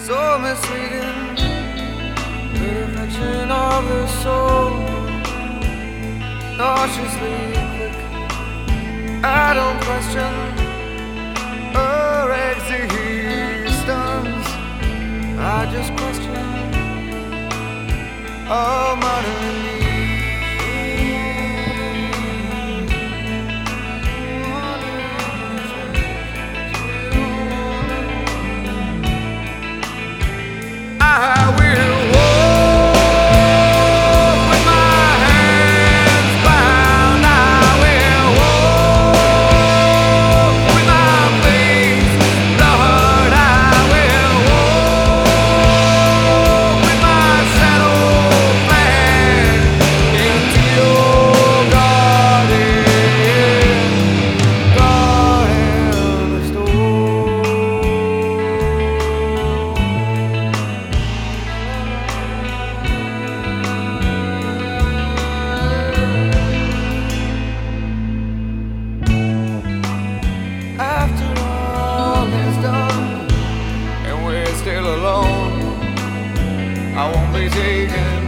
so misleading. The reflection of her soul, cautiously quick. I don't question her existence, I just question our modern need. I will walk with my hands bound. I will walk with my face lowered. I will walk with my shadow planned into your garden store. After all is done and we're still alone, I won't be taken